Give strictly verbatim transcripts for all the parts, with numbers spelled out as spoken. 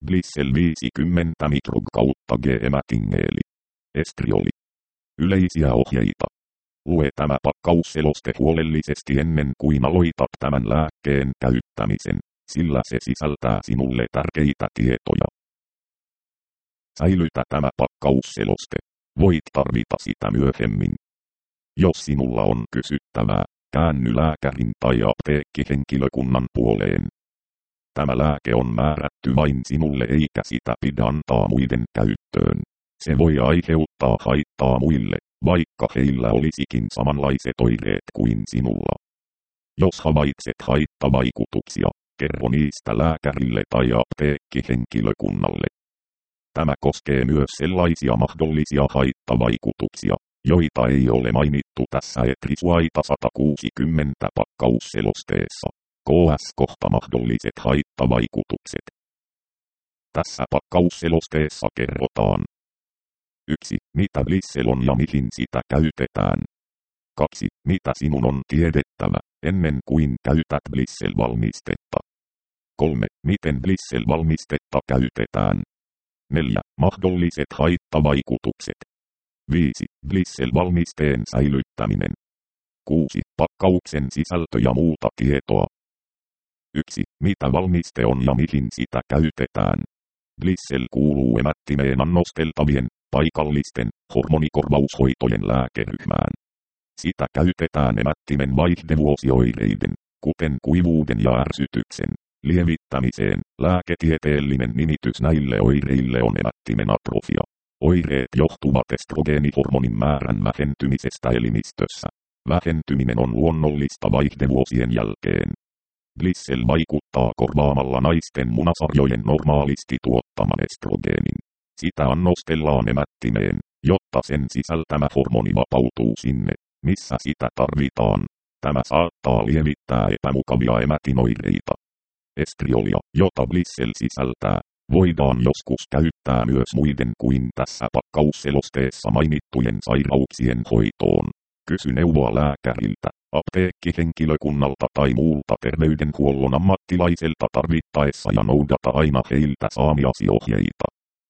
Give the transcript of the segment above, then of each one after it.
Blissel viisikymmentä mikrog kautta G-emätingeeli. Estrioli. Yleisiä ohjeita. Lue tämä pakkausseloste huolellisesti ennen kuin aloitat tämän lääkkeen käyttämisen, sillä se sisältää sinulle tärkeitä tietoja. Säilytä tämä pakkausseloste. Voit tarvita sitä myöhemmin. Jos sinulla on kysyttävää, käänny lääkärin tai apteekkihenkilökunnan puoleen. Tämä lääke on määrätty vain sinulle eikä sitä pidä antaa muiden käyttöön. Se voi aiheuttaa haittaa muille, vaikka heillä olisikin samanlaiset oireet kuin sinulla. Jos havaitset haittavaikutuksia, kerro niistä lääkärille tai apteekkihenkilökunnalle. Tämä koskee myös sellaisia mahdollisia haittavaikutuksia, joita ei ole mainittu tässä Etrisuaita sata kuusikymmentä pakkausselosteessa. K S kohta mahdolliset haittavaikutukset. Tässä pakkausselosteessa kerrotaan. yksi. Mitä Blissel on ja mihin sitä käytetään. kaksi. Mitä sinun on tiedettävä, ennen kuin käytät Blissel-valmistetta. kolme. Miten Blissel-valmistetta käytetään. neljä. Mahdolliset haittavaikutukset. viisi. Blissel-valmisteen säilyttäminen. kuusi. Pakkauksen sisältö ja muuta tietoa. yksi. Mitä valmiste on ja mihin sitä käytetään. Blissel kuuluu emättimeen annosteltavien, paikallisten, hormonikorvaushoitojen lääkeryhmään. Sitä käytetään emättimen vaihdevuosioireiden, kuten kuivuuden ja ärsytyksen, lievittämiseen. Lääketieteellinen nimitys näille oireille on emättimen atrofia. Oireet johtuvat estrogeenihormonin määrän vähentymisestä elimistössä. Vähentyminen on luonnollista vaihdevuosien jälkeen. Blissel vaikuttaa korvaamalla naisten munasarjojen normaalisti tuottaman estrogeenin. Sitä annostellaan emättimeen, jotta sen sisältämä hormoni vapautuu sinne, missä sitä tarvitaan. Tämä saattaa lievittää epämukavia emätinoireita. Estriolia, jota Blissel sisältää, voidaan joskus käyttää myös muiden kuin tässä pakkausselosteessa mainittujen sairauksien hoitoon. Kysy neuvoa lääkäriltä, apteekkihenkilökunnalta tai muulta terveydenhuollon ammattilaiselta tarvittaessa ja noudata aina heiltä saamiasi ohjeita.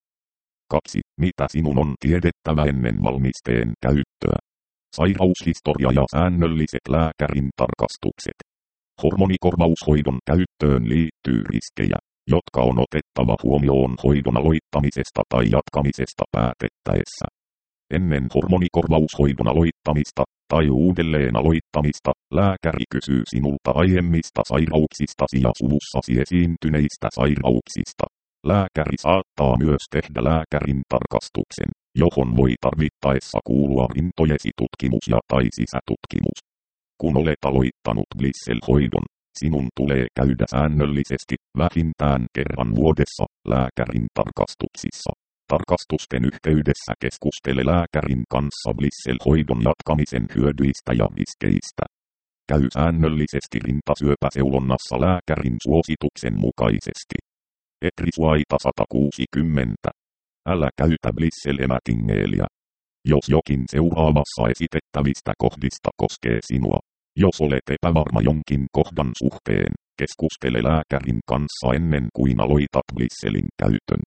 kaksi. Mitä sinun on tiedettävä ennen valmisteen käyttöä? Sairaushistoria ja säännölliset lääkärin tarkastukset. Hormonikorvaushoidon käyttöön liittyy riskejä, jotka on otettava huomioon hoidon aloittamisesta tai jatkamisesta päätettäessä. Ennen hormonikorvaushoidon aloittamista tai uudelleen aloittamista, lääkäri kysyy sinulta aiemmista sairauksistasi ja suvussasi esiintyneistä sairauksista. Lääkäri saattaa myös tehdä lääkärin tarkastuksen, johon voi tarvittaessa kuulua rintojesi tutkimus ja tai sisätutkimus. Kun olet aloittanut Blissel-hoidon, sinun tulee käydä säännöllisesti, vähintään kerran vuodessa, lääkärin tarkastuksissa. Tarkastusten yhteydessä keskustele lääkärin kanssa Blissel-hoidon jatkamisen hyödyistä ja riskeistä. Käy säännöllisesti rintasyöpäseulonnassa lääkärin suosituksen mukaisesti. Etrisuaita sata kuusikymmentä. Älä käytä Blissel-emätingeeliä. Jos jokin seuraavassa esitettävistä kohdista koskee sinua. Jos olet epävarma jonkin kohdan suhteen, keskustele lääkärin kanssa ennen kuin aloitat Blisselin käytön.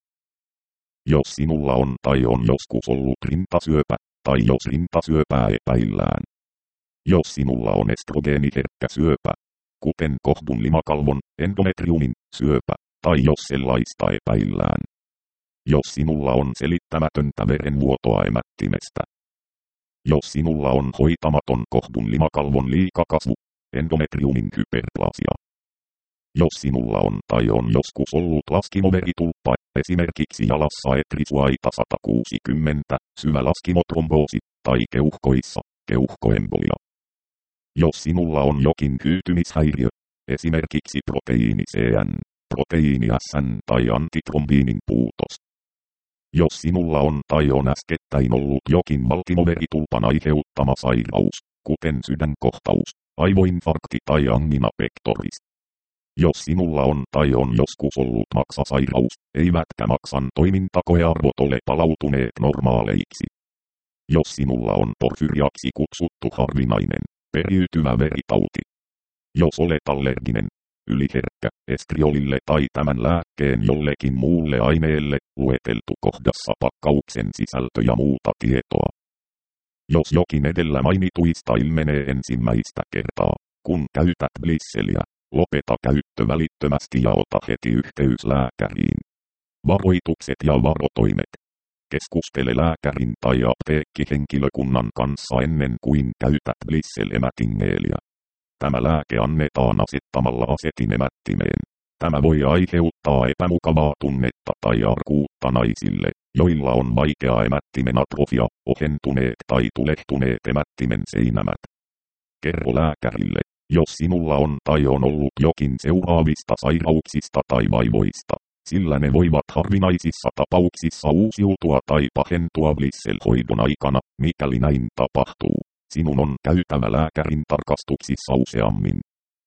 Jos sinulla on tai on joskus ollut rintasyöpä, tai jos rintasyöpää epäillään. Jos sinulla on estrogeeniherkkä syöpä, kuten kohdun limakalvon, endometriumin, syöpä, tai jos sellaista epäillään. Jos sinulla on selittämätöntä verenvuotoa emättimestä. Jos sinulla on hoitamaton kohdun limakalvon liikakasvu, endometriumin hyperplasia. Jos sinulla on tai on joskus ollut laskimoveritulppa, esimerkiksi jalassa Etrisuaita sata kuusikymmentä, syvä laskimotromboosi, tai keuhkoissa, keuhkoembolia. Jos sinulla on jokin hyytymishäiriö, esimerkiksi proteiini C N, proteiini S N tai antitrombiinin puutos. Jos sinulla on tai on äskettäin ollut jokin valtimoveritulpan aiheuttama sairaus, kuten sydänkohtaus, aivoinfarkti tai angina pectoris. Jos sinulla on tai on joskus ollut maksasairaus, eivätkä maksan toimintakoearvot ole palautuneet normaaleiksi. Jos sinulla on porfyriaksi kutsuttu harvinainen, periytyvä veritauti. Jos olet allerginen, yliherkkä, estriolille tai tämän lääkkeen jollekin muulle aineelle, lueteltu kohdassa pakkauksen sisältö ja muuta tietoa. Jos jokin edellä mainituista ilmenee ensimmäistä kertaa, kun käytät Blisseliä, lopeta käyttö välittömästi ja ota heti yhteys lääkäriin. Varoitukset ja varotoimet. Keskustele lääkärin tai apteekkihenkilökunnan kanssa ennen kuin käytät Blissel-emätingeeliä. Tämä lääke annetaan asettamalla asetin emättimeen. Tämä voi aiheuttaa epämukavaa tunnetta tai arkuutta naisille, joilla on vaikea emättimen atrofia, ohentuneet tai tulehtuneet emättimen seinämät. Kerro lääkärille, jos sinulla on tai on ollut jokin seuraavista sairauksista tai vaivoista, sillä ne voivat harvinaisissa tapauksissa uusiutua tai pahentua Blissel-hoidon aikana, mikäli näin tapahtuu. Sinun on käytävä lääkärin tarkastuksissa useammin.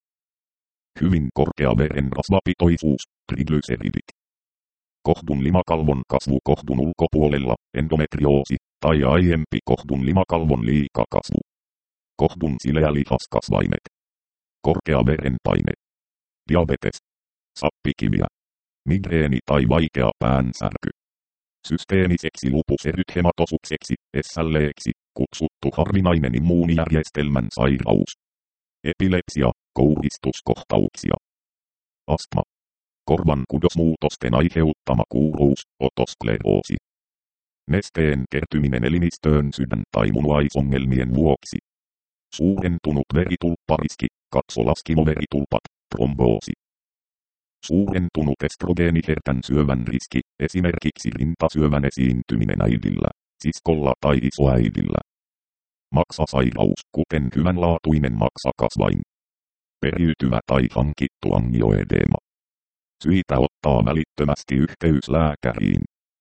Hyvin korkea verenrasvapitoisuus, triglyceridit. Kohdun limakalvon kasvu kohdun ulkopuolella, endometrioosi, tai aiempi kohdun limakalvon liikakasvu. Kohdun sileä lihaskasvaimet. Korkea verenpaine. Diabetes. Sappikiviä. Migreeni tai vaikea päänsärky. Systeemiseksi lupuserythematosukseksi, S L E:ksi, kutsuttu harvinainen immuunijärjestelmän sairaus. Epilepsia, kouristuskohtauksia. Astma. Korvan kudosmuutosten aiheuttama kuuruus, otoskleroosi. Nesteen kertyminen elimistöön sydän- tai munuaisongelmien vuoksi. Suurentunut veritulppariski, katso laskimoveritulpat, tromboosi. Suurentunut estrogeeniherkän syövän riski, esimerkiksi rintasyövän esiintyminen äidillä, siskolla tai isoäidillä. Maksasairaus, kuten hyvänlaatuinen maksakasvain. Periytyvä tai hankittu angioedeema. Syitä ottaa välittömästi yhteys lääkäriin.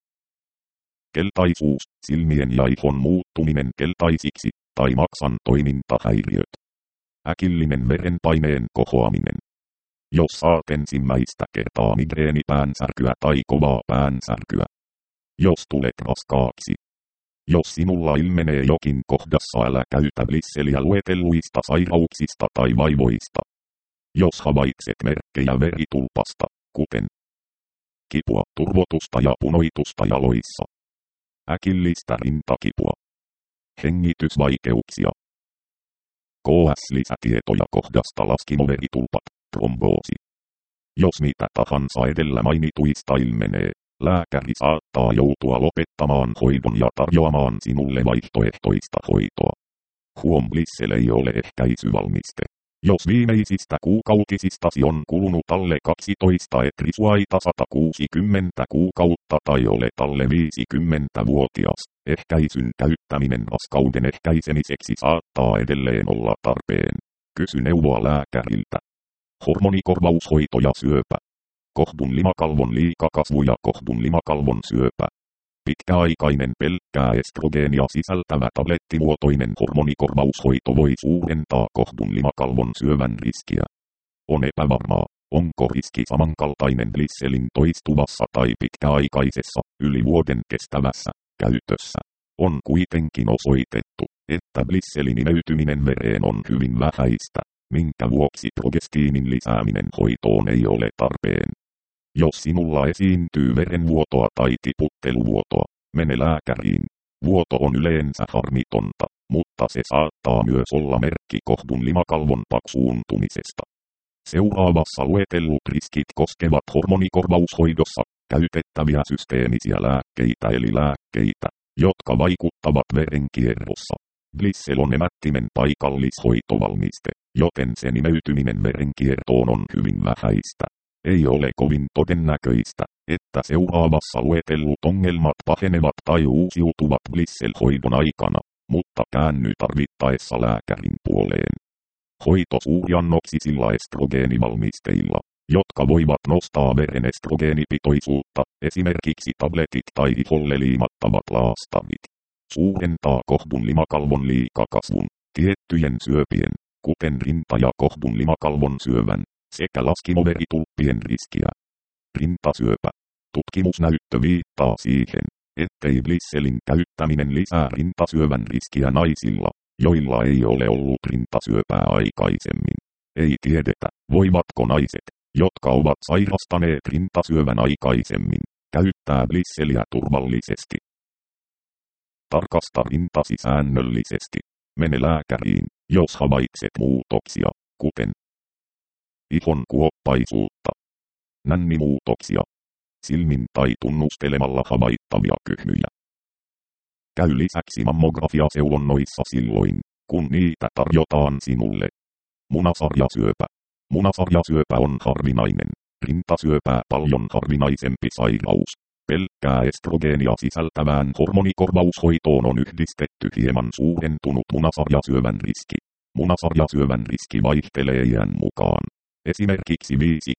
Keltaisuus, silmien ja ihon muuttuminen keltaisiksi, tai maksan toimintahäiriöt. Äkillinen verenpaineen kohoaminen. Jos saat ensimmäistä kertaa migreenipäänsärkyä tai kovaa päänsärkyä. Jos tulet raskaaksi. Jos sinulla ilmenee jokin kohdassa, älä käytä Blisseliä luetelluista sairauksista tai vaivoista. Jos havaitset merkkejä veritulpasta, kuten kipua, turvotusta ja punoitusta jaloissa. Äkillistä rintakipua. Hengitysvaikeuksia. K S-lisätietoja kohdasta laskimoveritulpat, tromboosi. Jos mitä tahansa edellä mainituista ilmenee, lääkäri saattaa joutua lopettamaan hoidon ja tarjoamaan sinulle vaihtoehtoista hoitoa. Huom Blissel ei ole ehkäisyvalmiste. Jos viimeisistä kuukautisistasi on kulunut alle kaksitoista et risuaita sata kuusikymmentä kuukautta tai olet alle viisikymmentävuotias, ehkäisyn käyttäminen raskauden ehkäisemiseksi saattaa edelleen olla tarpeen. Kysy neuvoa lääkäriltä. Hormonikorvaushoito ja syöpä. Kohdun limakalvon liikakasvu ja kohdun limakalvon syöpä. Pitkäaikainen pelkkää estrogeenia sisältävä tablettimuotoinen hormonikorvaushoito voi suurentaa kohdun limakalvon syövän riskiä. On epävarmaa, onko riski samankaltainen Blisselin toistuvassa tai pitkäaikaisessa, yli vuoden kestävässä, käytössä. On kuitenkin osoitettu, että Blisselin imeytyminen vereen on hyvin vähäistä, minkä vuoksi progestiinin lisääminen hoitoon ei ole tarpeen. Jos sinulla esiintyy verenvuotoa tai tiputteluvuotoa, mene lääkäriin. Vuoto on yleensä harmitonta, mutta se saattaa myös olla merkki kohdun limakalvon paksuuntumisesta. Seuraavassa luetellut riskit koskevat hormonikorvaushoidossa käytettäviä systeemisiä lääkkeitä eli lääkkeitä, jotka vaikuttavat verenkierrossa. Blissel on emättimen paikallishoitovalmiste, joten sen imeytyminen verenkiertoon on hyvin vähäistä. Ei ole kovin todennäköistä, että seuraavassa luetellut ongelmat pahenevat tai uusiutuvat Blissel-hoidon aikana, mutta käänny tarvittaessa lääkärin puoleen. Hoito suurjannoksisilla estrogeenivalmisteilla, jotka voivat nostaa veren estrogeenipitoisuutta, esimerkiksi tabletit tai iholle liimattavat laastarit. Suurentaa kohdun limakalvon liikakasvun, tiettyjen syöpien, kuten rinta- ja kohdun limakalvon syövän, sekä laskimoveritulppien riskiä. Rintasyöpä. Tutkimusnäyttö viittaa siihen, ettei Blisselin käyttäminen lisää rintasyövän riskiä naisilla, joilla ei ole ollut rintasyöpää aikaisemmin. Ei tiedetä, voivatko naiset, jotka ovat sairastaneet rintasyövän aikaisemmin, käyttää Blisseliä turvallisesti. Tarkasta rintasi säännöllisesti. Mene lääkäriin, jos havaitset muutoksia, kuten ihon kuoppaisuutta, nännimuutoksia, silmin tai tunnustelemalla havaittavia kyhmyjä. Käy lisäksi mammografiaseulonnoissa silloin, kun niitä tarjotaan sinulle. Munasarjasyöpä. Munasarjasyöpä on harvinainen, rintasyöpää paljon harvinaisempi sairaus. Pelkkää estrogeenia sisältävään hormonikorvaushoitoon on yhdistetty hieman suurentunut munasarjasyövän riski. Munasarjasyövän riski vaihtelee iän mukaan. Esimerkiksi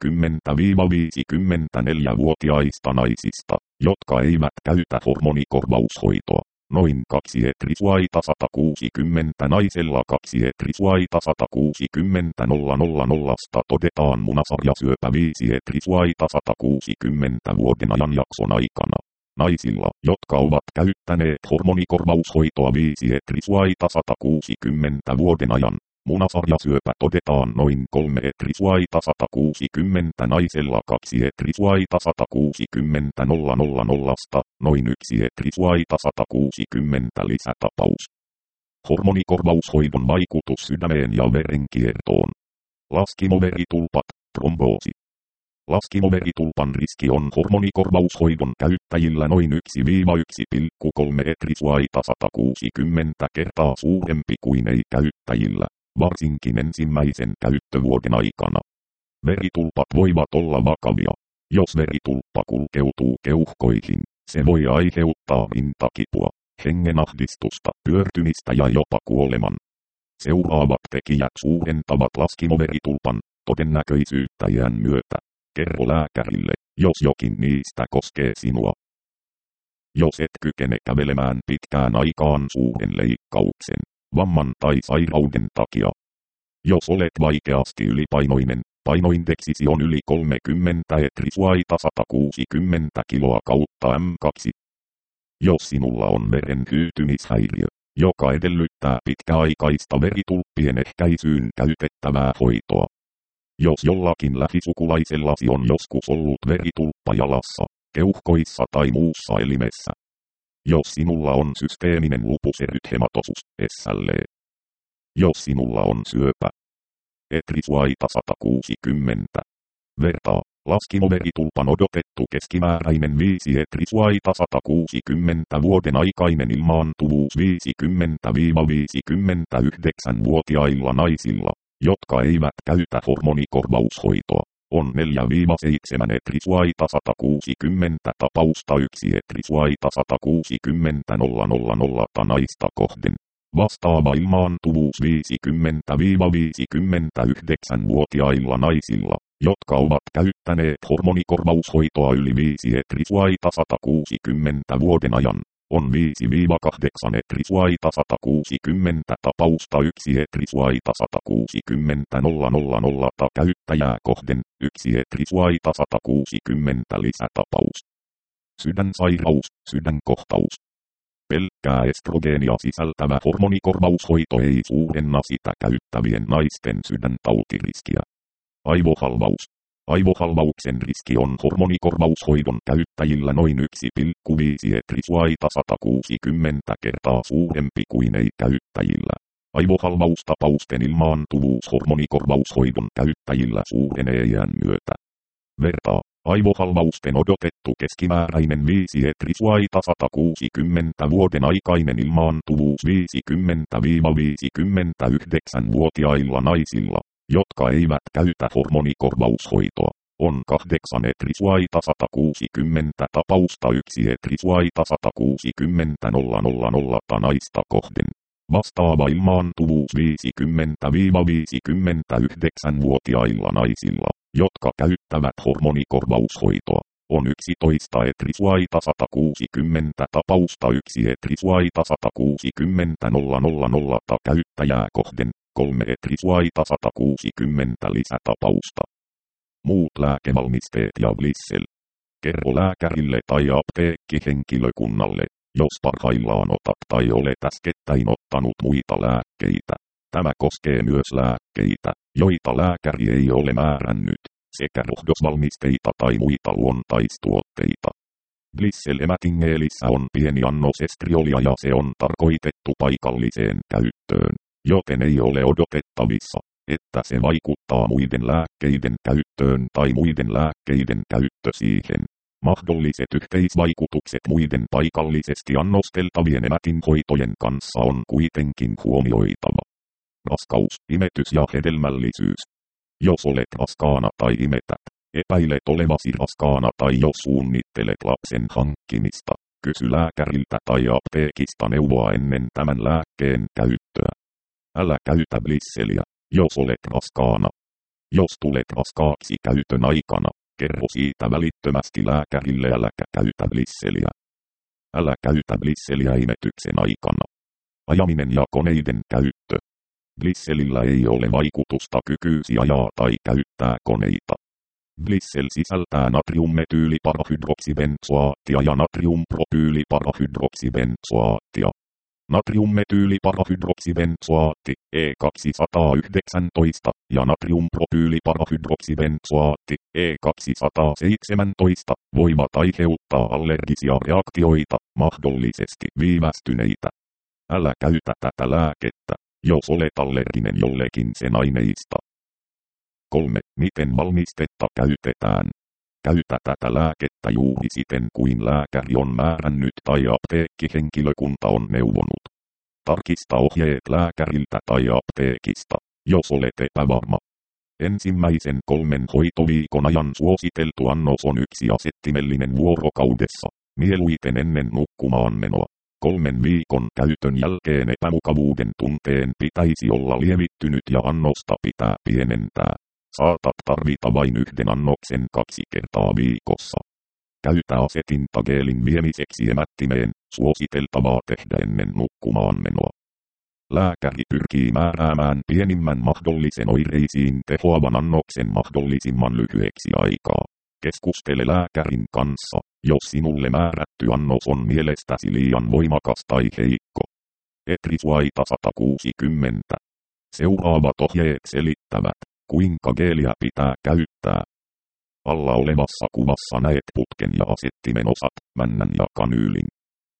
viisikymmentä–viisikymmentäneljä-vuotiaista naisista, jotka eivät käytä hormonikorvaushoitoa. Noin kaksi etrisuaita sata kuusikymmentä naisella kaksi etrisuaita sata kuusikymmentä nollasta todetaan munasarjasyöpä viisi etrisuaita sata kuusikymmentä vuoden ajanjakson aikana. Naisilla, jotka ovat käyttäneet hormonikorvaushoitoa viisi etrisuaita sata kuusikymmentä vuoden ajan, munasarjasyöpä todetaan noin kolme etrisuaita sata kuusikymmentä naisella kaksi etrisuaita sata kuusikymmentä nollasta, noin yksi etrisuaita sata kuusikymmentä lisätapaus. Hormonikorvaushoidon vaikutus sydämeen ja verenkiertoon. Laskimoveritulpat, tromboosi. Laskimoveritulpan riski on hormonikorvaushoidon käyttäjillä noin yksi yksi pilkku kolme etrisuaita sata kuusikymmentä kertaa suurempi kuin ei-käyttäjillä, varsinkin ensimmäisen käyttövuoden aikana. Veritulpat voivat olla vakavia. Jos veritulppa kulkeutuu keuhkoihin, se voi aiheuttaa rintakipua, hengenahdistusta, pyörtymistä ja jopa kuoleman. Seuraavat tekijät suurentavat laskimoveritulpan todennäköisyyttä iän myötä. Kerro lääkärille, jos jokin niistä koskee sinua. Jos et kykene kävelemään pitkään aikaan suuren leikkauksen, vamman tai sairauden takia. Jos olet vaikeasti ylipainoinen, painoindeksisi on yli kolmekymmentä etrisuaita sata kuusikymmentä kiloa kautta M kaksi. Jos sinulla on veren hyytymishäiriö, joka edellyttää pitkäaikaista veritulppien ehkäisyyn käytettävää hoitoa. Jos jollakin lähisukulaisellasi on joskus ollut veritulppa jalassa, keuhkoissa tai muussa elimessä. Jos sinulla on systeeminen lupus erythematosus, S L E. Jos sinulla on syöpä. Etrisuaita sata kuusikymmentä. Vertaa. Laskimoveritulpan odotettu keskimääräinen viisi etrisuaita sata kuusikymmentä vuoden aikainen ilmaantuvuus viisikymmentä–viisikymmentäyhdeksän-vuotiailla naisilla, jotka eivät käytä hormonikorvaushoitoa, on neljä seitsemän etrisuaita sata kuusikymmentä tapausta yksi etrisuaita sata kuusikymmentä nolla naista kohden. Vastaava ilmaantuvuus viisikymmentä–viisikymmentäyhdeksän-vuotiailla naisilla, jotka ovat käyttäneet hormonikorvaushoitoa yli viisi etrisuaita sata kuusikymmentä vuoden ajan, on viisi kahdeksan etrisuaita sata kuusikymmentä tapausta yksi etrisuaita sata kuusikymmentä nolla käyttäjää kohden, yksi etrisuaita sata kuusikymmentä lisätapaus. Sydänsairaus, sydänkohtaus. Pelkkää estrogeenia sisältävä hormonikorvaushoito ei suurenna sitä käyttävien naisten sydäntautiriskiä. Aivohalvaus. Aivohalvauksen riski on hormonikorvaushoidon käyttäjillä noin yksi pilkku viisi etrisuaita sata kuusikymmentä kertaa suurempi kuin ei-käyttäjillä. Aivohalvaustapausten ilmaantuvuus hormonikorvaushoidon käyttäjillä suurenee iän myötä. Vertaa. Aivohalvausten odotettu keskimääräinen viisi etrisuaita sata kuusikymmentä vuoden aikainen ilmaantuvuus viisikymmentä–viisikymmentäyhdeksän-vuotiailla naisilla, jotka eivät käytä hormonikorvaushoitoa, on kahdeksan etrisuaita sata kuusikymmentä tapausta yksi etrisuaita sata kuusikymmentä nolla naista kohden. Vastaava ilmaantuvuus viisikymmentä–viisikymmentäyhdeksän-vuotiailla naisilla, jotka käyttävät hormonikorvaushoitoa, on yksitoista etrisuaita sata kuusikymmentä tapausta yksi etrisuaita sata kuusikymmentä nolla käyttäjää kohden, kolme etrisuaita sata kuusikymmentä lisätapausta. Muut lääkevalmisteet ja Blissel. Kerro lääkärille tai apteekkihenkilökunnalle, jos parhaillaan otat tai olet äskettäin ottanut muita lääkkeitä. Tämä koskee myös lääkkeitä, joita lääkäri ei ole määrännyt. sekä rohdosvalmisteita tai muita luontaistuotteita. Glycel-emätingeelissä on pieni annos estriolia ja se on tarkoitettu paikalliseen käyttöön, joten ei ole odotettavissa, että se vaikuttaa muiden lääkkeiden käyttöön tai muiden lääkkeiden käyttö siihen. Mahdolliset yhteisvaikutukset muiden paikallisesti annosteltavien emätinhoitojen kanssa on kuitenkin huomioitava. Raskaus, imetys ja hedelmällisyys. Jos olet raskaana tai imetät, epäilet olevasi raskaana tai jos suunnittelet lapsen hankkimista, kysy lääkäriltä tai apteekista neuvoa ennen tämän lääkkeen käyttöä. Älä käytä Glyceliä, jos olet raskaana. Jos tulet raskaaksi käytön aikana, kerro siitä välittömästi lääkärille äläkä käytä Glyceliä. Älä käytä Glyceliä imetyksen aikana. Ajaminen ja koneiden käyttö. Glycelillä ei ole vaikutusta kykyysi ajaa tai käyttää koneita. Glycel sisältää natriummetyyliparahydroksibenzoaattia ja natriumpropyyliparahydroksibenzoaattia. Natriummetyyliparahydroksibenzoaatti E kaksisataayhdeksäntoista ja natriumpropyyliparahydroksibenzoaatti E kaksisataaseitsemäntoista voivat aiheuttaa allergisia reaktioita, mahdollisesti viivästyneitä. Älä käytä tätä lääkettä, jos olet allerginen jollekin sen aineista. kolme. Miten valmistetta käytetään? Käytä tätä lääkettä juuri siten kuin lääkäri on määrännyt tai apteekkihenkilökunta on neuvonut. Tarkista ohjeet lääkäriltä tai apteekista, jos olet epävarma. Ensimmäisen kolmen hoitoviikon ajan suositeltu annos on yksi asettimellinen vuorokaudessa, mieluiten ennen nukkumaan menoa. Kolmen viikon käytön jälkeen epämukavuuden tunteen pitäisi olla lievittynyt ja annosta pitää pienentää. Saatat tarvita vain yhden annoksen kaksi kertaa viikossa. Käytä asetinta geelin viemiseksi emättimeen, suositeltavaa tehdä ennen nukkumaan menoa. Lääkäri pyrkii määräämään pienimmän mahdollisen oireisiin tehoavan annoksen mahdollisimman lyhyeksi aikaa. Keskustele lääkärin kanssa, jos sinulle määrätty annos on mielestäsi liian voimakas tai heikko. Etrisuaita sata kuusikymmentä. Seuraavat ohjeet selittävät, kuinka geeliä pitää käyttää. Alla olevassa kuvassa näet putken ja asettimen osat, männän ja kanyylin.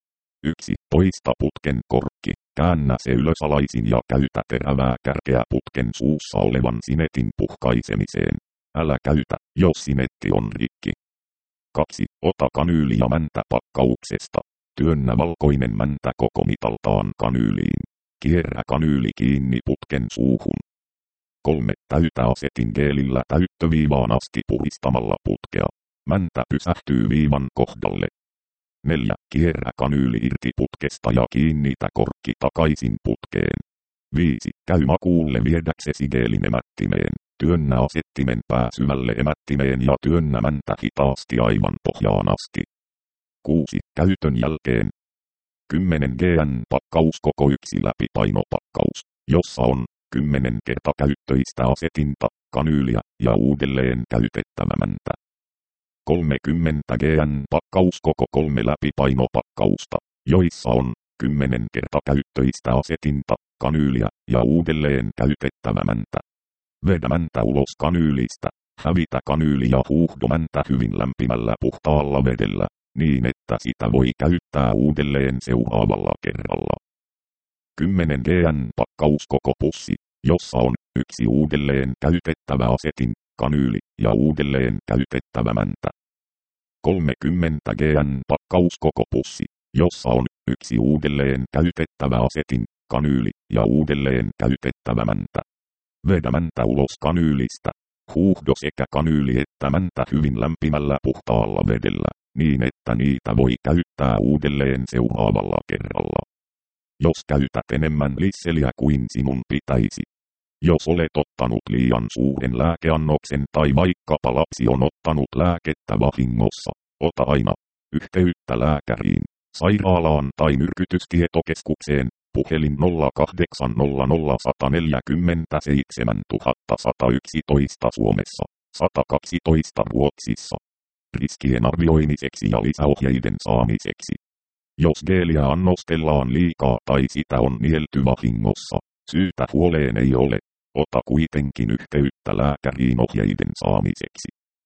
yksi. Poista putken korkki, käännä se ylösalaisin ja käytä terävää kärkeä putken suussa olevan sinetin puhkaisemiseen. Älä käytä, jos sinetti on rikki. kaksi. Ota kanyyli ja mäntä pakkauksesta. Työnnä valkoinen mäntä koko mitaltaan kanyyliin. Kierrä kanyyli kiinni putken suuhun. kolme. Täytä asetin geelillä täyttöviivaan asti puhistamalla putkea. Mäntä pysähtyy viivan kohdalle. neljä. Kierrä kanyyli irti putkesta ja kiinnitä korkki takaisin putkeen. viisi. Käy makuulle viedäksesi geelin emättimeen. Työnnä asettimen pää syvälle emättimeen ja työnnä mäntä hitaasti aivan pohjaan asti. kuusi. Käytön jälkeen. kymmenen grammaa pakkaus koko yksi läpipainopakkaus, jossa on kymmenen kertakäyttöistä asetinta, kanyyliä ja uudelleen käytettävä mäntä. kolmekymmentä grammaa pakkaus koko kolme läpipainopakkausta, joissa on kymmenen kertakäyttöistä asetinta, kanyyliä ja uudelleen käytettävä mäntä. Vedä mäntä ulos kanyylistä, hävitä kanyyli ja huuhdo mäntä hyvin lämpimällä puhtaalla vedellä, niin että sitä voi käyttää uudelleen seuraavalla kerralla. kymmenen grammaa pakkaus koko pussi, jossa on yksi uudelleen käytettävä asetin, kanyyli ja uudelleen käytettävä mäntä. kolmekymmentä grammaa pakkaus koko pussi, jossa on yksi uudelleen käytettävä asetin, kanyyli ja uudelleen käytettävä mäntä. Vedä mäntä ulos kanyylistä, huuhdo sekä kanyyli että mäntä hyvin lämpimällä puhtaalla vedellä, niin että niitä voi käyttää uudelleen seuraavalla kerralla. Jos käytät enemmän Glyceliä kuin sinun pitäisi. Jos olet ottanut liian suuren lääkeannoksen tai vaikkapa lapsi on ottanut lääkettä vahingossa, ota aina yhteyttä lääkäriin, sairaalaan tai myrkytystietokeskukseen, puhelin nolla kahdeksan nolla nolla yksi neljä seitsemän yksi yksi yksi Suomessa, sata kaksitoista Ruotsissa. Riskien arvioimiseksi ja lisäohjeiden saamiseksi. Jos geeliä annostellaan liikaa tai sitä on nielty vahingossa, syytä huoleen ei ole, ota kuitenkin yhteyttä lääkäriin ohjeiden saamiseksi.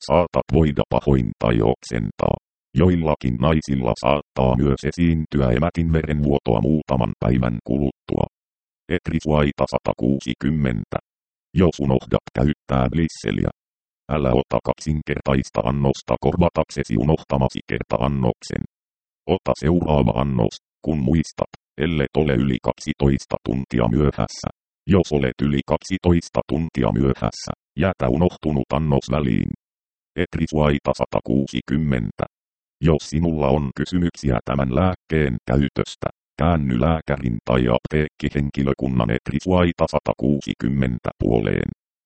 saatat voida pahoin tai oksentaa. Joillakin naisilla saattaa myös esiintyä emätinverenvuotoa muutaman päivän kuluttua. Etrisuaita sata kuusikymmentä. Jos unohdat käyttää blisseliä, älä ota kaksinkertaista annosta korvataksesi unohtamasi kerta-annoksen. Ota seuraava annos, kun muistat, ellet ole yli kaksitoista tuntia myöhässä. Jos olet yli kaksitoista tuntia myöhässä, jätä unohtunut annos väliin. Etrisuaita sata kuusikymmentä. Jos sinulla on kysymyksiä tämän lääkkeen käytöstä, käänny lääkärin tai apteekkihenkilökunnan Etrisuaita sata kuusikymmentä puoleen.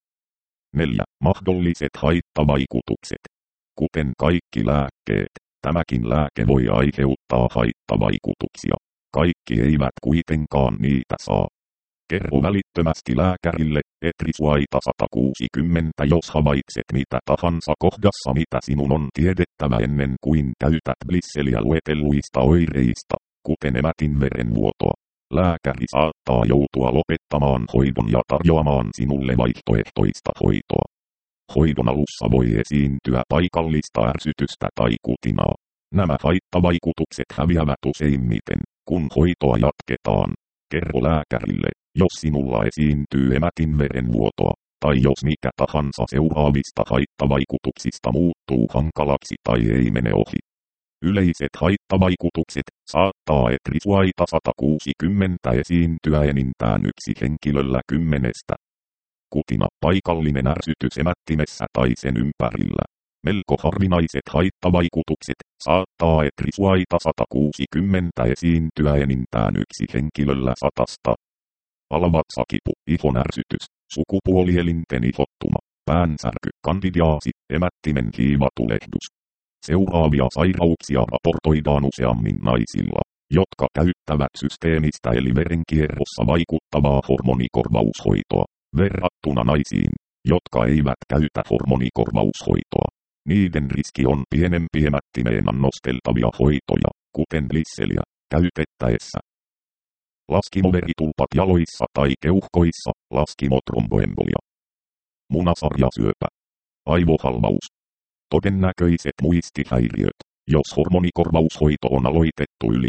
neljä. Mahdolliset haittavaikutukset. Kuten kaikki lääkkeet, tämäkin lääke voi aiheuttaa haittavaikutuksia. Kaikki eivät kuitenkaan niitä saa. Kerro välittömästi lääkärille, Etrisuaita sata kuusikymmentä, jos havaitset mitä tahansa kohdassa, mitä sinun on tiedettävä ennen kuin käytät blisseliä luetelluista oireista, kuten emätinverenvuotoa. Lääkäri saattaa joutua lopettamaan hoidon ja tarjoamaan sinulle vaihtoehtoista hoitoa. Hoidon alussa voi esiintyä paikallista ärsytystä tai kutinaa. Nämä haittavaikutukset häviävät useimmiten, kun hoitoa jatketaan. Kerro lääkärille, jos sinulla esiintyy emätinverenvuotoa, tai jos mikä tahansa seuraavista haittavaikutuksista muuttuu hankalaksi tai ei mene ohi. Yleiset haittavaikutukset saattaa Etrisuaita sata kuusikymmentä esiintyä enintään yksi henkilöllä kymmenestä. Kutina, paikallinen ärsytys emättimessä tai sen ympärillä. Melko harvinaiset haittavaikutukset saattaa Etrisuaita sata kuusikymmentä esiintyä enintään yksi henkilöllä satasta. Alavatsakipu, ihon ärsytys, sukupuolielinten ihottuma, päänsärky, kandidiaasi, emättimen hiivatulehdus. Seuraavia sairauksia raportoidaan useammin naisilla, jotka käyttävät systeemistä eli verenkierrossa vaikuttavaa hormonikorvaushoitoa, verrattuna naisiin, jotka eivät käytä hormonikorvaushoitoa. Niiden riski on pienempi emättimeen annosteltavia hoitoja, kuten blisseliä, käytettäessä. Laskimoveritulpat jaloissa tai keuhkoissa, laskimotromboembolia. Munasarjasyöpä. Aivohalvaus. Todennäköiset muistihäiriöt, jos hormonikorvaushoito on aloitettu yli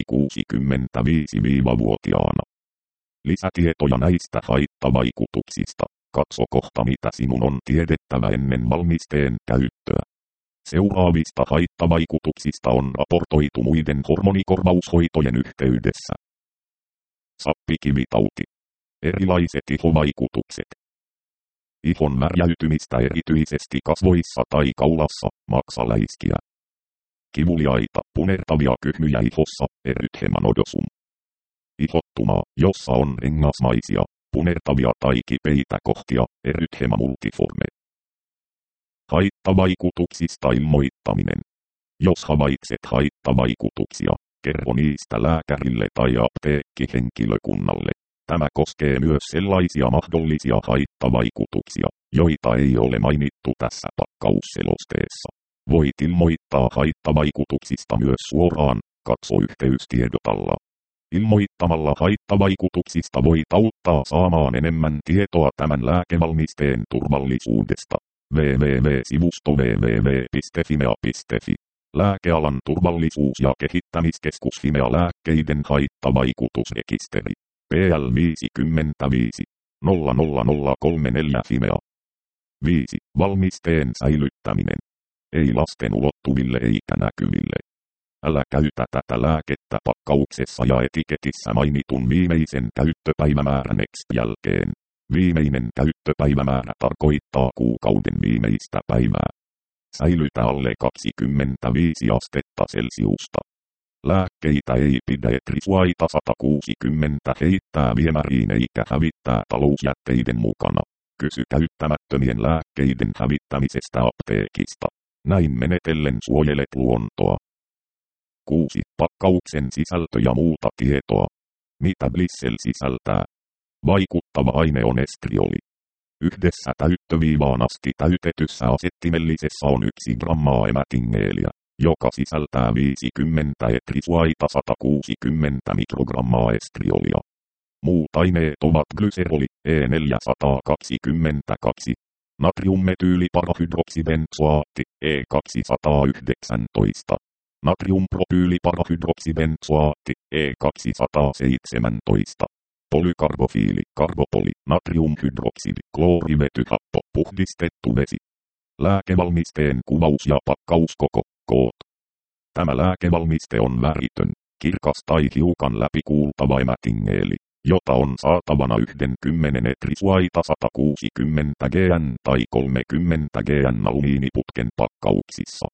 kuusikymmentäviisi-vuotiaana. Lisätietoja näistä haittavaikutuksista. Katso kohta mitä sinun on tiedettävä ennen valmisteen käyttöä. Seuraavista haittavaikutuksista on raportoitu muiden hormonikorvaushoitojen yhteydessä. Sappikivitauti. Erilaiset ihovaikutukset. Ihon märjäytymistä erityisesti kasvoissa tai kaulassa, maksaläiskiä. Kivuliaita, punertavia kyhmyjä ihossa, erythema nodosum. Ihottumaa, jossa on rengasmaisia, punertavia tai kipeitä kohtia, erythema multiforme. Haittavaikutuksista ilmoittaminen. Jos havaitset haittavaikutuksia, kerro niistä lääkärille tai apteekkihenkilökunnalle. Tämä koskee myös sellaisia mahdollisia haittavaikutuksia, joita ei ole mainittu tässä pakkausselosteessa. Voit ilmoittaa haittavaikutuksista myös suoraan, katso yhteystiedotalla. Ilmoittamalla haittavaikutuksista voit auttaa saamaan enemmän tietoa tämän lääkevalmisteen turvallisuudesta. double-u double-u double-u-sivusto double-u double-u double-u piste fimea piste fi. Lääkealan turvallisuus- ja kehittämiskeskus Fimea lääkkeiden haittavaikutusrekisteri. P L viisikymmentäviisi nolla nolla nolla kolme neljä Fimea. viisi. Valmisteen säilyttäminen. Ei lasten ulottuville eikä näkyville. Älä käytä tätä lääkettä pakkauksessa ja etiketissä mainitun viimeisen käyttöpäivämäärän X jälkeen. Viimeinen käyttöpäivämäärä tarkoittaa kuukauden viimeistä päivää. Säilytä alle kaksikymmentäviisi astetta Celsiusta. Lääkkeitä ei pidä Etrisuaita sata kuusikymmentä heittää viemäriin eikä hävittää talousjätteiden mukana. Kysy käyttämättömien lääkkeiden hävittämisestä apteekista. Näin menetellen suojelet luontoa. kuusi. Pakkauksen sisältö ja muuta tietoa. Mitä Blissel sisältää? Vaikuttava aine on estrioli. Yhdessä täyttöviivaan asti täytetyssä asettimellisessa on yksi grammaa emätingeeliä, joka sisältää viisikymmentä Etrisuaita sata kuusikymmentä mikrogrammaa estriolia. Muut aineet ovat glyseroli E neljäsataakaksikymmentäkaksi, natriummetyyliparahydroksibenzoaatti E kaksisataayhdeksäntoista. Natriumpropyyliparahydroksibenzoaatti E kaksisataaseitsemäntoista. Polykarbofiili, karbopoli, natriumhydroksidi, kloorivetyhappo, puhdistettu vesi. Lääkevalmisteen kuvaus ja pakkauskoko, koot. Tämä lääkevalmiste on väritön, kirkas tai hiukan läpikuultava emätingeeli, jota on saatavana yhden kymmenen etrisuaita sata kuusikymmentä grammaa tai kolmekymmentä grammaa alumiiniputken pakkauksissa.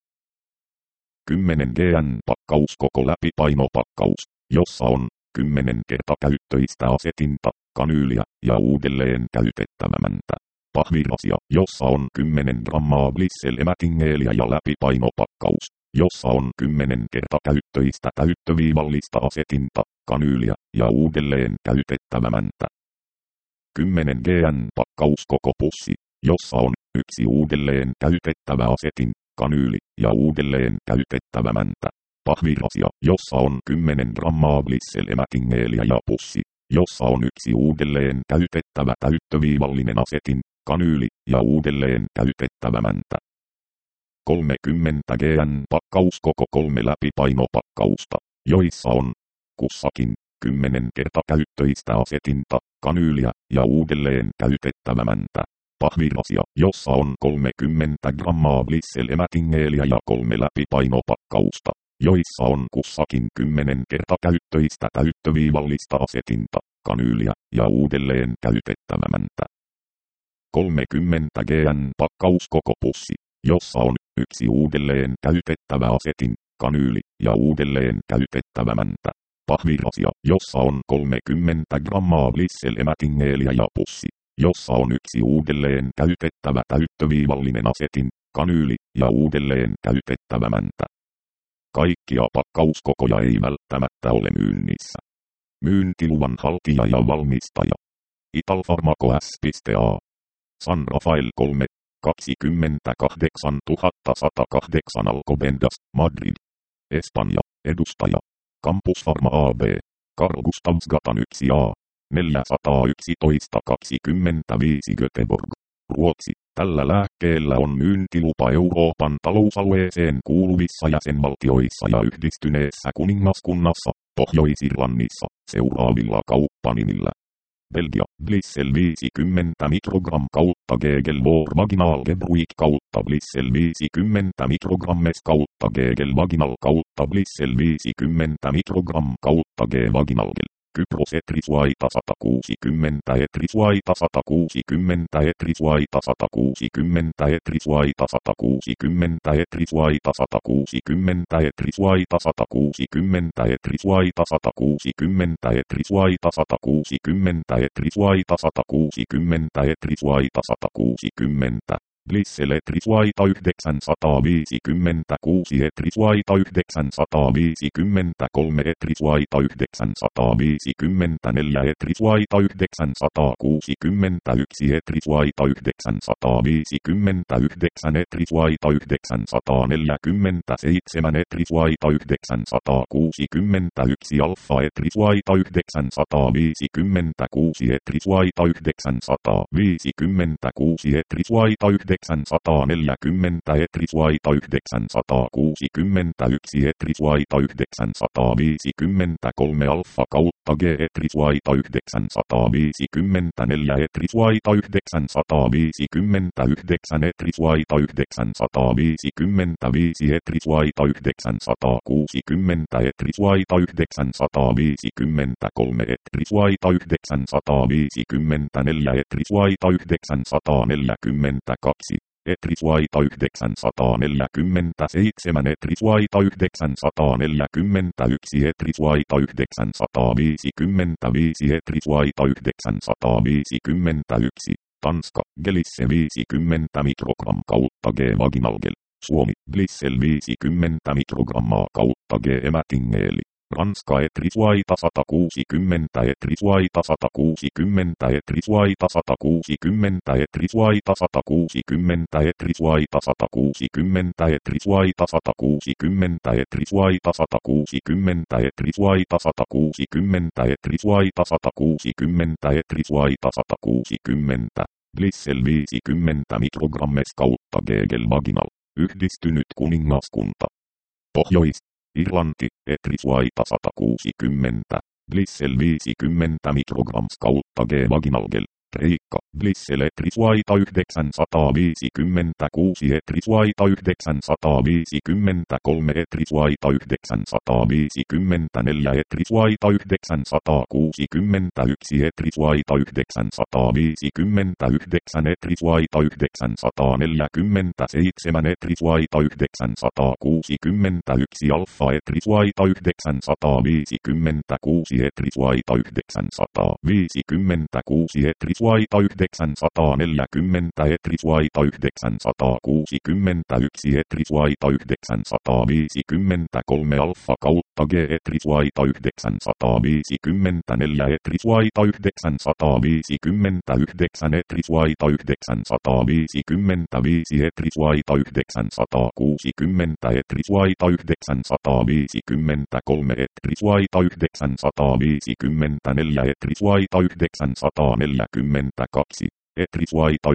kymmenen grammaa pakkauskoko läpipainopakkaus, jossa on kymmenen kertakäyttöistä asetinta, kanyyliä ja uudelleen käytettävämäntä. Pahvirasia, jossa on kymmenen grammaa glycel-emätingeeliä ja läpipainopakkaus, jossa on kymmenen kertakäyttöistä täyttöviivallista asetinta, kanyyliä ja uudelleen käytettävämäntä. kymmenen grammaa pakkauskoko pussi, jossa on yksi uudelleen käytettävä asetin, kanyyli ja uudelleen käytettävämäntä. Pahvirasia, jossa on kymmenen grammaa glycel-emätingeeliä ja pussi, jossa on yksi uudelleen käytettävä täyttöviivallinen asetin, kanyyli ja uudelleen käytettävämäntä. kolmekymmentä grammaa pakkauskoko kolme läpipainopakkausta, joissa on kussakin kymmenen kertakäyttöistä asetinta, kanyyliä ja uudelleen käytettävämäntä. Pahvirasia, jossa on kolmekymmentä grammaa glycel-emätingeeliä ja kolme läpipainopakkausta, joissa on kussakin kymmenen kertakäyttöistä täyttöviivallista asetinta, kanyyliä ja uudelleen käytettävämäntä. kolmekymmentä grammaa pakkauskoko pussi, jossa on yksi uudelleen käytettävä asetin, kanyyli ja uudelleen käytettävämäntä. Pahvirasia, jossa on kolmekymmentä grammaa glycel-emätingeeliä ja pussi, jossa on yksi uudelleen käytettävä täyttöviivallinen asetin, kanyyli ja uudelleen käytettävämäntä. Kaikkia pakkauskokoja ei välttämättä ole myynnissä. Myyntiluvan haltija ja valmistaja. Italfarmaco S.A. San Rafael kolme, kaksikymmentäkahdeksantuhattasatakahdeksan Alcobendas, Madrid. Espanja, edustaja. Campus Pharma A B. Carl Gustavs Gatan yksi A. neljäsataayksitoista kaksikymmentäviisi Göteborg. Ruotsi. Tällä lääkkeellä on myyntilupa Euroopan talousalueeseen kuuluvissa jäsenvaltioissa ja yhdistyneessä kuningaskunnassa, Pohjois-Irlannissa, seuraavilla kauppanimillä. Belgia, Glycel viisikymmentä mikrogram kautta Gegelvor Vaginal Gebruik kautta Glycel viisikymmentä mikrogrammes kautta Gegel Vaginal kautta Glycel viisikymmentä mikrogram kautta G Vaginal Gel. Kypros etrisuaita sata kuusikymmentä etrisuaita sata kuusikymmentä etrisuaita sata kuusikymmentä etrisuaita sata kuusikymmentä etrisuaita sata kuusikymmentä etrisuaita sata kuusikymmentä etrisuaita sata kuusikymmentä etrisuaita sata kuusikymmentä etrisuaita sata kuusikymmentä etrisuaita sata kuusikymmentä Glycel etrisuaita yhdeksänsataaviisikymmentäkuusi etrisuaita yhdeksänsataaviisikymmentäkolme etrisuaita yhdeksänsataaviisikymmentäneljä etrisuaita yhdeksänsataakuusikymmentäyksi etrisuaita yhdeksänsataaviisikymmentäyhdeksän etrisuaita yhdeksänsataaneljäkymmentäseitsemän etrisuaita yhdeksänsataakuusikymmentäyksi alfa etrisuaita yhdeksänsataaviisikymmentäkuusi etrisuaita yhdeksänsataaviisikymmentäkuusi etrisuaita yhdeksänsataaneljäkymmentä etrisuaita yhdeksänsataakuusikymmentäyksi etrisuaita yhdeksänsataaviisikymmentäkolme alfa kautta G etrisuaita yhdeksänsataaviisikymmentäneljä etrisuaita yhdeksänsataaviisikymmentäyhdeksän etrisuaita yhdeksänsataaviisikymmentäviisi etrisuaita yhdeksänsataakuusikymmentä etrisuaita yhdeksänsataaviisikymmentäkolme etrisuaita yhdeksänsataaviisikymmentäneljä etrisuaita yhdeksänsataaneljäkymmentäkaksi etrisuaita yhdeksänsataaneljäkymmentäseitsemän etrisuaita yhdeksänsataaneljäkymmentäyksi etrisuaita yhdeksänsataaviisikymmentäviisi etrisuaita yhdeksänsataaviisikymmentäyksi Tanska, Glycel viisikymmentä mikrogram kautta G Vaginal Gel. Suomi, Glycel viisikymmentä mikrogrammaa kautta G emätingeeli. Ranska etrisuaita sata kuusikymmentä etrisuaita sata kuusikymmentä etrisuaita sata kuusikymmentä etrisuaita sata kuusikymmentä etrisuaita sata kuusikymmentä etrisuaita sata kuusikymmentä etrisuaita sata kuusikymmentä etrisuaita sata kuusikymmentä etrisuaita sata kuusikymmentä etrisuaita sata kuusikymmentä Blissel viisikymmentä mikrogrammes kautta Gegel Vaginal. Yhdistynyt kuningaskunta. Pohjois-Irlanti, Etrisvaita sata kuusikymmentä. Blissel viisikymmentä mikrograms kautta G Vaginalgel. Kreikka, Blissel Etrisvaita yhdeksänsataaviisikymmentäkuusi Etrisvaita yhdeksänsataaviisikymmentäkolme Etrisvaita yhdeksänsataaviisikymmentäneljä Etrisvaita yhdeksänsataakuusikymmentäyksi Etrisvaita yhdeksänsataaviisikymmentäyhdeksän Etrisvaita yhdeksänsataaneljäkymmentäseitsemän Etrisvaita yhdeksänsataakuusikymmentäyksi Alfa Etrisvaita yhdeksänsataaviisikymmentäkuusi Etrisvaita yhdeksänsataaviisikymmentäkuusi Etrisvaita Etrisvaita yhdeksänsataaneljäkymmentä Etrisvaita yhdeksänsataakuusikymmentäyksi Etrisvaita yhdeksänsataaviisikymmentäkolme Alfa kautta G Etrisvaita yhdeksänsataaviisikymmentäneljä Etrisvaita yhdeksänsataaviisikymmentäyhdeksän Etrisvaita yhdeksänsataaviisikymmentäviisi Etrisvaita yhdeksänsataakuusikymmentä Etrisvaita yhdeksänsataaviisikymmentäkolme Etrisvaita yhdeksänsataaviisikymmentäneljä Etrisvaita yhdeksänsataaneljäkymmentäkaksi Etrisvaita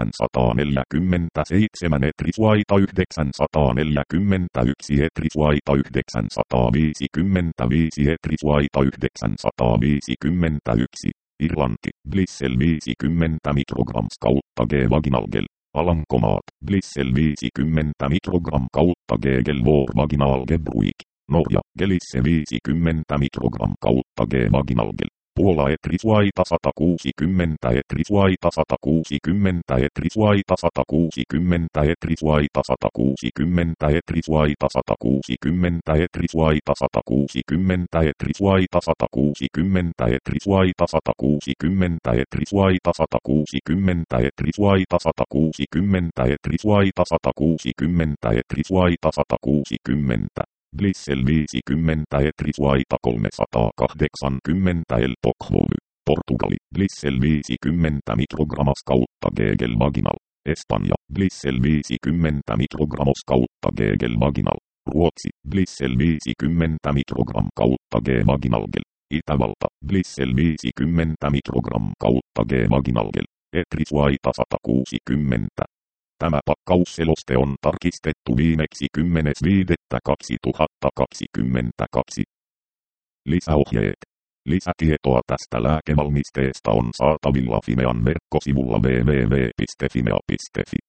yhdeksänsataaneljäkymmentäseitsemän Etrisvaita yhdeksänsataaneljäkymmentäyksi Etrisvaita yhdeksänsataaviisikymmentäviisi Etrisvaita yhdeksänsataaviisikymmentäyksi Irlanti, Blissel viisikymmentä mikrograms kautta G Vaginalgel. Alankomaat, Blissel viisikymmentä mikrogram kautta Gegel Vor Vaginalgebruik. Norja, Gelisse viisikymmentä mikrogram kautta G Vaginalgel. Puola Etrisvaita sata kuusikymmentä Etrisvaita sata kuusikymmentä Etrisvaita sata kuusikymmentä Etrisvaita sata kuusikymmentä Etrisvaita sata kuusikymmentä Etrisvaita sata kuusikymmentä Etrisvaita sata kuusikymmentä Etrisvaita sata kuusikymmentä Etrisvaita sata kuusikymmentä Etrisvaita sata kuusikymmentä Etrisvaita sata kuusikymmentä Etrisvaita sata kuusikymmentä Blissel viisikymmentä Etrisvaita kolmesataakahdeksankymmentä El Pokhvovy. Portugali, Blissel viisikymmentä mikrogrammas kautta Gegel Vaginal. Espanja, Blissel viisikymmentä mikrogrammas kautta Gegel Vaginal. Ruotsi, Blissel viisikymmentä mikrogram kautta G Vaginalgel. Itävalta, Blissel viisikymmentä mikrogram kautta G Vaginalgel. Etrisvaita sata kuusikymmentä. Tämä pakkausseloste on tarkistettu viimeksi kymmenes viidettä kaksituhattakaksikymmentäkaksi. Lisäohjeet. Lisätietoa tästä lääkevalmisteesta on saatavilla Fimean verkkosivulla double-u double-u double-u piste fimea piste fi.